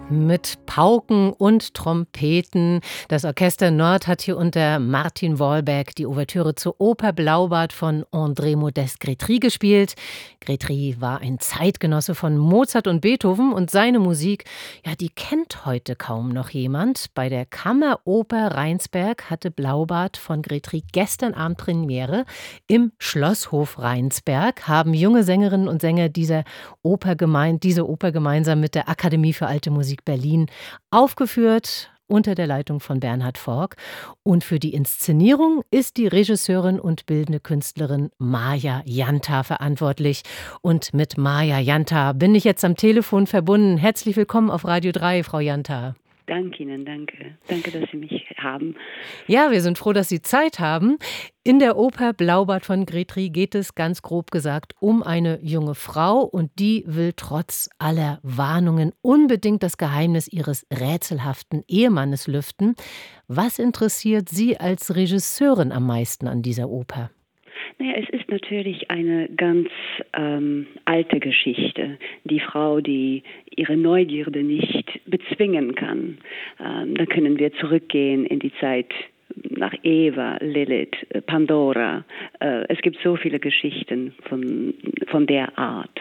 Mit Pauken und Trompeten. Das Orchester Nord hat hier unter Martin Wolberg die Ouvertüre zur Oper Blaubart von André Modeste Grétry gespielt. Grétry war ein Zeitgenosse von Mozart und Beethoven und seine Musik, ja, die kennt heute kaum noch jemand. Bei der Kammeroper Rheinsberg hatte Blaubart von Grétry gestern Abend Premiere. Im Schlosshof Rheinsberg haben junge Sängerinnen und Sänger diese Oper gemeinsam mit der Akademie für Alte Musik Berlin aufgeführt unter der Leitung von Bernhard Forck. Und für die Inszenierung ist die Regisseurin und bildende Künstlerin Maja Janta verantwortlich. Und mit Maja Janta bin ich jetzt am Telefon verbunden. Herzlich willkommen auf Radio 3, Frau Janta. Danke Ihnen, danke. Danke, dass Sie mich haben. Ja, wir sind froh, dass Sie Zeit haben. In der Oper Blaubart von Grétry geht es ganz grob gesagt um eine junge Frau und die will trotz aller Warnungen unbedingt das Geheimnis ihres rätselhaften Ehemannes lüften. Was interessiert Sie als Regisseurin am meisten an dieser Oper? Naja, es ist natürlich eine ganz alte Geschichte. Die Frau, die ihre Neugierde nicht bezwingen kann. Da können wir zurückgehen in die Zeit nach Eva, Lilith, Pandora. Es gibt so viele Geschichten von der Art.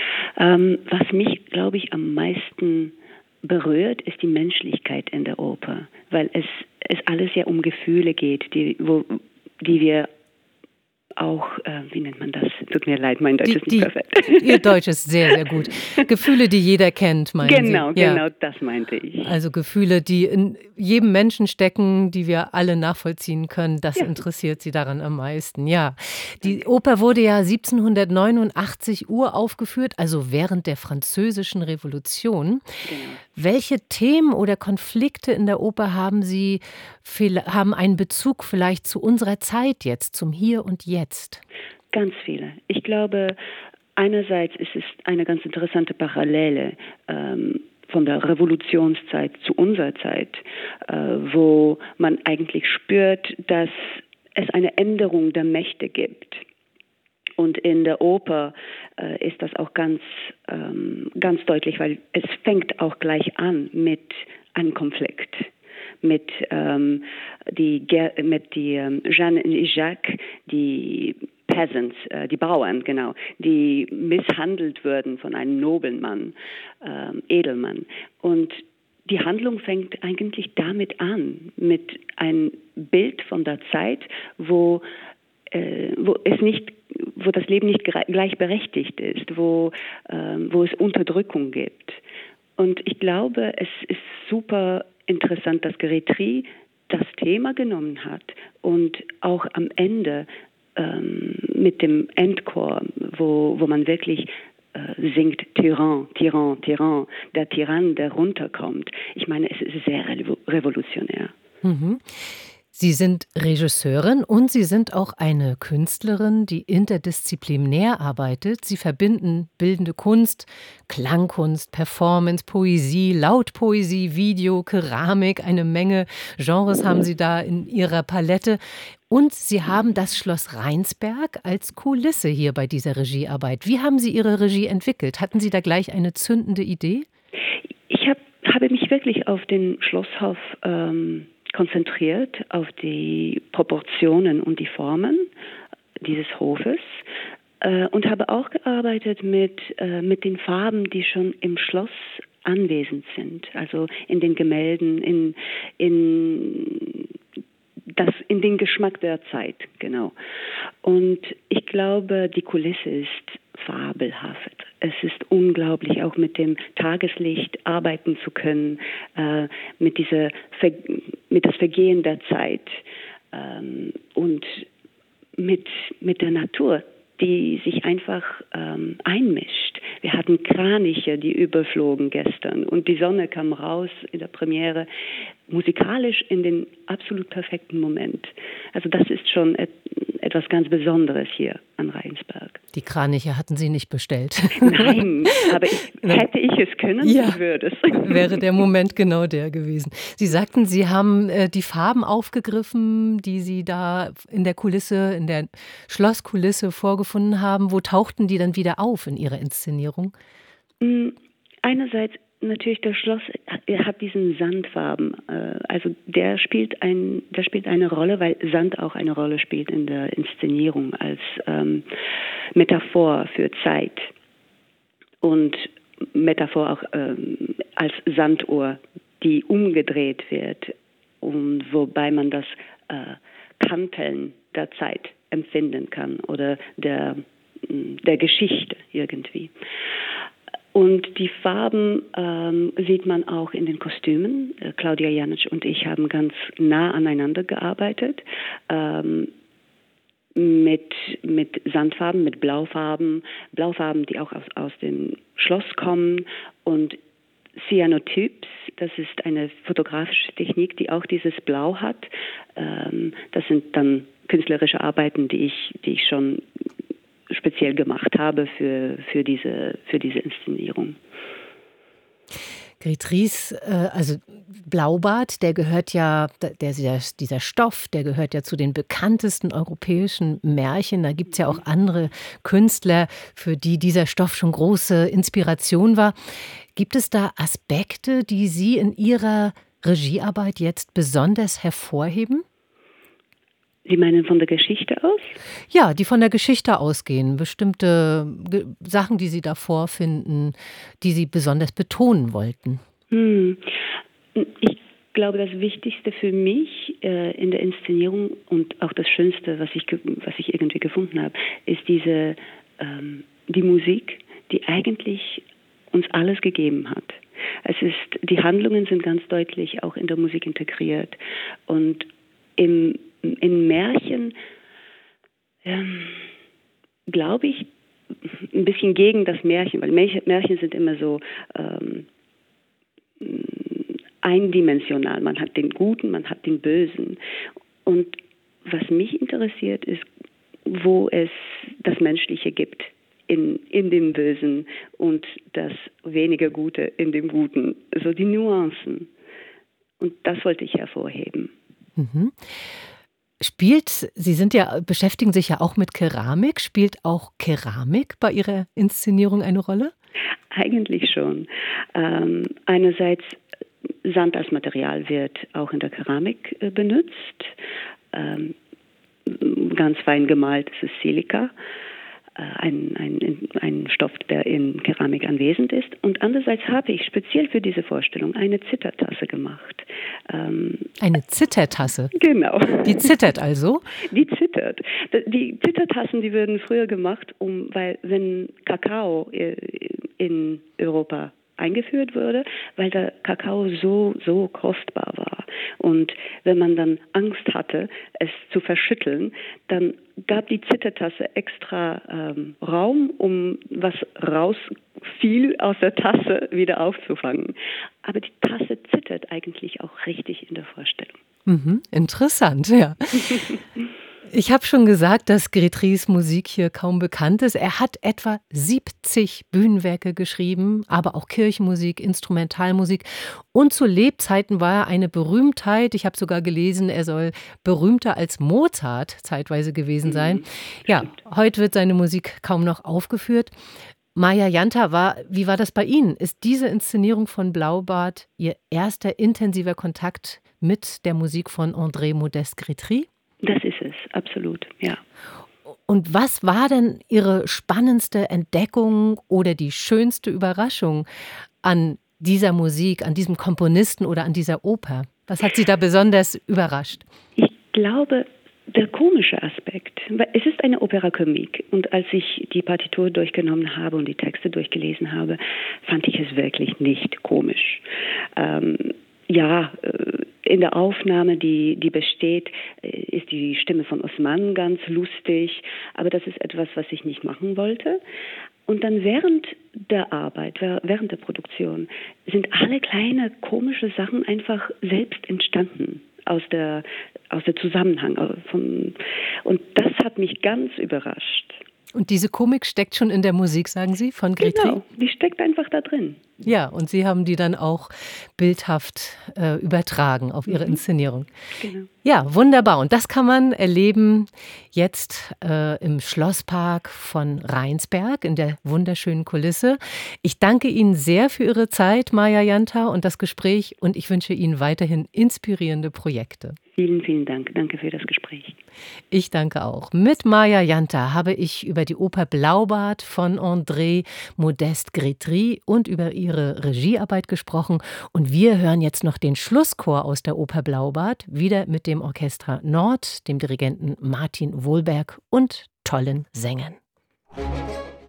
Was mich, glaube ich, am meisten berührt, ist die Menschlichkeit in der Oper. Weil es alles ja um Gefühle geht, die wir auch, wie nennt man das? Tut mir leid, mein Deutsch ist nicht perfekt. Ihr Deutsch ist sehr, sehr gut. Gefühle, die jeder kennt, meinen Sie? Genau, das meinte ich. Also Gefühle, die in jedem Menschen stecken, die wir alle nachvollziehen können, das interessiert Sie daran am meisten, ja. Die Oper wurde ja 1789 uraufgeführt, also während der Französischen Revolution. Genau. Welche Themen oder Konflikte in der Oper haben einen Bezug vielleicht zu unserer Zeit jetzt, zum Hier und Jetzt? Ganz viele. Ich glaube, einerseits ist es eine ganz interessante Parallele von der Revolutionszeit zu unserer Zeit, wo man eigentlich spürt, dass es eine Änderung der Mächte gibt. Und in der Oper ist das auch ganz deutlich, weil es fängt auch gleich an mit einem Konflikt. Mit Jeanne und Jacques, die Peasants, die Bauern, genau, die misshandelt wurden von einem Nobelmann, Edelmann. Und die Handlung fängt eigentlich damit an, mit einem Bild von der Zeit, wo das Leben nicht gleichberechtigt ist, wo es Unterdrückung gibt. Und ich glaube, es ist super interessant, dass Grétry das Thema genommen hat und auch am Ende mit dem Endchor, wo man wirklich singt Tyrann, Tyrann, Tyrann, der Tyrann, der runterkommt. Ich meine, es ist sehr revolutionär. Mhm. Sie sind Regisseurin und Sie sind auch eine Künstlerin, die interdisziplinär arbeitet. Sie verbinden bildende Kunst, Klangkunst, Performance, Poesie, Lautpoesie, Video, Keramik, eine Menge Genres haben Sie da in Ihrer Palette. Und Sie haben das Schloss Rheinsberg als Kulisse hier bei dieser Regiearbeit. Wie haben Sie Ihre Regie entwickelt? Hatten Sie da gleich eine zündende Idee? Ich habe mich wirklich auf den Schlosshof konzentriert, auf die Proportionen und die Formen dieses Hofes und habe auch gearbeitet mit den Farben, die schon im Schloss anwesend sind, also in den Gemälden, in den Geschmack der Zeit, genau. Und ich glaube, die Kulisse ist fabelhaft. Es ist unglaublich, auch mit dem Tageslicht arbeiten zu können, mit das Vergehen der Zeit und mit der Natur, die sich einfach einmischt. Wir hatten Kraniche, die überflogen gestern und die Sonne kam raus in der Premiere, musikalisch in den absolut perfekten Moment. Also das ist schon etwas ganz Besonderes hier an Rheinsberg. Die Kraniche hatten Sie nicht bestellt. Nein, aber hätte ich es können, ich würde es. Wäre der Moment genau der gewesen. Sie sagten, Sie haben die Farben aufgegriffen, die Sie da in der Kulisse, in der Schlosskulisse vorgefunden haben. Wo tauchten die dann wieder auf in Ihrer Inszenierung? Einerseits natürlich das Schloss, er hat diesen Sandfarben, also der spielt eine Rolle, weil Sand auch eine Rolle spielt in der Inszenierung als Metaphor für Zeit und Metaphor auch als Sanduhr, die umgedreht wird und wobei man das Kanteln der Zeit empfinden kann oder der Geschichte irgendwie. Und die Farben sieht man auch in den Kostümen. Claudia Janic und ich haben ganz nah aneinander gearbeitet. Mit Sandfarben, mit Blaufarben, die auch aus dem Schloss kommen und Cyanotyps, das ist eine fotografische Technik, die auch dieses Blau hat. Das sind dann künstlerische Arbeiten, die ich schon speziell gemacht habe für diese Inszenierung. Grétrys, also Blaubart, der gehört ja, dieser Stoff, der gehört ja zu den bekanntesten europäischen Märchen. Da gibt es ja auch andere Künstler, für die dieser Stoff schon große Inspiration war. Gibt es da Aspekte, die Sie in Ihrer Regiearbeit jetzt besonders hervorheben? Sie meinen von der Geschichte aus? Ja, die von der Geschichte ausgehen. Bestimmte Sachen, die Sie da vorfinden, die Sie besonders betonen wollten. Ich glaube, das Wichtigste für mich in der Inszenierung und auch das Schönste, was ich irgendwie gefunden habe, ist die Musik, die eigentlich uns alles gegeben hat. Die Handlungen sind ganz deutlich auch in der Musik integriert. Und in Märchen glaube ich ein bisschen gegen das Märchen, weil Märchen sind immer so eindimensional. Man hat den Guten, man hat den Bösen. Und was mich interessiert, ist, wo es das Menschliche gibt in dem Bösen und das weniger Gute in dem Guten. So die Nuancen. Und das wollte ich hervorheben. Mhm. Sie beschäftigen sich ja auch mit Keramik. Spielt auch Keramik bei Ihrer Inszenierung eine Rolle? Eigentlich schon. Einerseits Sand als Material wird auch in der Keramik benutzt. Ganz fein gemalt ist es Silika, ein Stoff, der in Keramik anwesend ist. Und andererseits habe ich speziell für diese Vorstellung eine Zittertasse gemacht. Eine Zittertasse? Genau. Die zittert also? Die zittert. Die Zittertassen, die wurden früher gemacht, weil wenn Kakao in Europa eingeführt wurde, weil der Kakao so kostbar war. Und wenn man dann Angst hatte, es zu verschütteln, dann gab die Zittertasse extra Raum, um was rausfiel aus der Tasse wieder aufzufangen. Aber die Tasse zittert eigentlich auch richtig in der Vorstellung. Mhm, interessant, ja. Ich habe schon gesagt, dass Grétrys Musik hier kaum bekannt ist. Er hat etwa 70 Bühnenwerke geschrieben, aber auch Kirchenmusik, Instrumentalmusik. Und zu Lebzeiten war er eine Berühmtheit. Ich habe sogar gelesen, er soll berühmter als Mozart zeitweise gewesen sein. Ja, heute wird seine Musik kaum noch aufgeführt. Maja Janter, wie war das bei Ihnen? Ist diese Inszenierung von Blaubart Ihr erster intensiver Kontakt mit der Musik von André Modeste Grétry? Das ist es, absolut, ja. Und was war denn Ihre spannendste Entdeckung oder die schönste Überraschung an dieser Musik, an diesem Komponisten oder an dieser Oper? Was hat Sie da besonders überrascht? Ich glaube, der komische Aspekt, es ist eine Opera comique und als ich die Partitur durchgenommen habe und die Texte durchgelesen habe, fand ich es wirklich nicht komisch. In der Aufnahme, die besteht, ist die Stimme von Osman ganz lustig, aber das ist etwas, was ich nicht machen wollte. Und dann während der Arbeit, während der Produktion, sind alle kleine komische Sachen einfach selbst entstanden aus der Zusammenhang. Und das hat mich ganz überrascht. Und diese Komik steckt schon in der Musik, sagen Sie, von Grétry? Genau, die steckt einfach da drin. Ja, und Sie haben die dann auch bildhaft übertragen auf Ihre Inszenierung. Genau. Ja, wunderbar. Und das kann man erleben jetzt im Schlosspark von Rheinsberg in der wunderschönen Kulisse. Ich danke Ihnen sehr für Ihre Zeit, Maja Janta, und das Gespräch. Und ich wünsche Ihnen weiterhin inspirierende Projekte. Vielen, vielen Dank. Danke für das Gespräch. Ich danke auch. Mit Maja Janta habe ich über die Oper Blaubart von André Modeste Grétry und über ihre Regiearbeit gesprochen. Und wir hören jetzt noch den Schlusschor aus der Oper Blaubart, wieder mit dem Orchestra Nord, dem Dirigenten Martin Wohlberg und tollen Sängern.